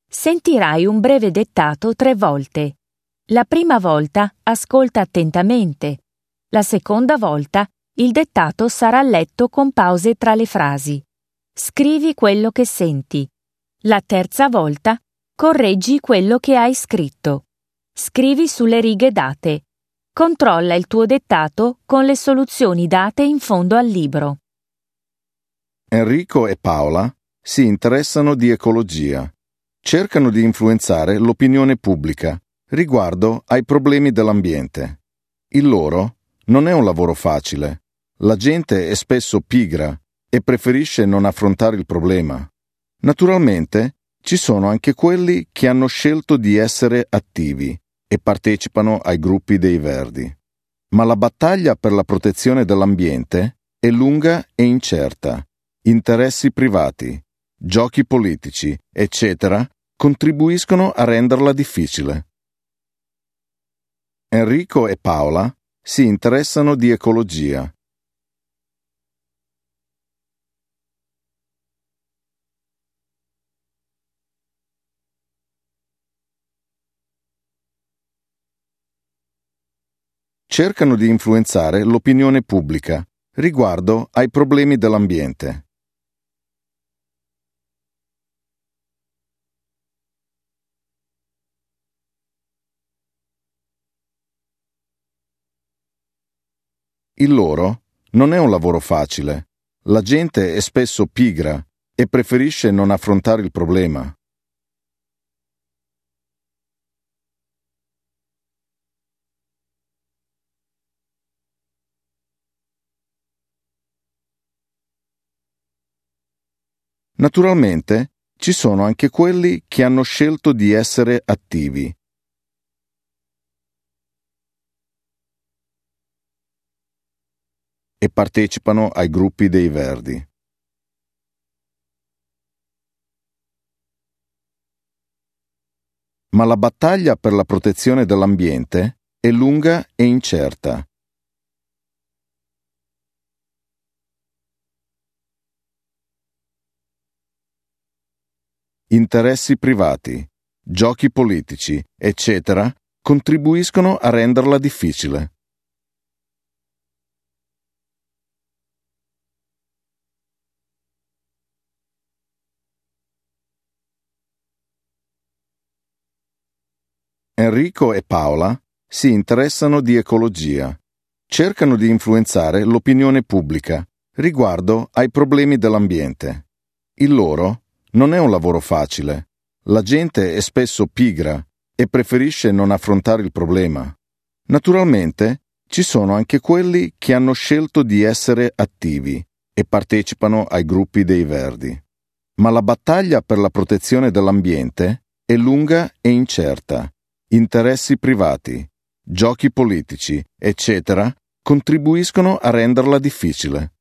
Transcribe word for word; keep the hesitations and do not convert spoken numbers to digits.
Sentirai un breve dettato tre volte. La prima volta ascolta attentamente. La seconda volta il dettato sarà letto con pause tra le frasi. Scrivi quello che senti. La terza volta correggi quello che hai scritto. Scrivi sulle righe date. Controlla il tuo dettato con le soluzioni date in fondo al libro. Enrico e Paola si interessano di ecologia. Cercano di influenzare l'opinione pubblica riguardo ai problemi dell'ambiente. Il loro non è un lavoro facile. La gente è spesso pigra e preferisce non affrontare il problema. Naturalmente, ci sono anche quelli che hanno scelto di essere attivi e partecipano ai gruppi dei Verdi. Ma la battaglia per la protezione dell'ambiente è lunga e incerta. Interessi privati, giochi politici, eccetera, contribuiscono a renderla difficile. Enrico e Paola si interessano di ecologia. Cercano di influenzare l'opinione pubblica riguardo ai problemi dell'ambiente. Il loro non è un lavoro facile. La gente è spesso pigra e preferisce non affrontare il problema. Naturalmente, ci sono anche quelli che hanno scelto di essere attivi. E partecipano ai gruppi dei Verdi. Ma la battaglia per la protezione dell'ambiente è lunga e incerta. Interessi privati, giochi politici, eccetera, contribuiscono a renderla difficile. Enrico e Paola si interessano di ecologia. Cercano di influenzare l'opinione pubblica riguardo ai problemi dell'ambiente. Il loro non è un lavoro facile. La gente è spesso pigra e preferisce non affrontare il problema. Naturalmente, ci sono anche quelli che hanno scelto di essere attivi e partecipano ai gruppi dei Verdi. Ma la battaglia per la protezione dell'ambiente è lunga e incerta. Interessi privati, giochi politici, eccetera, contribuiscono a renderla difficile.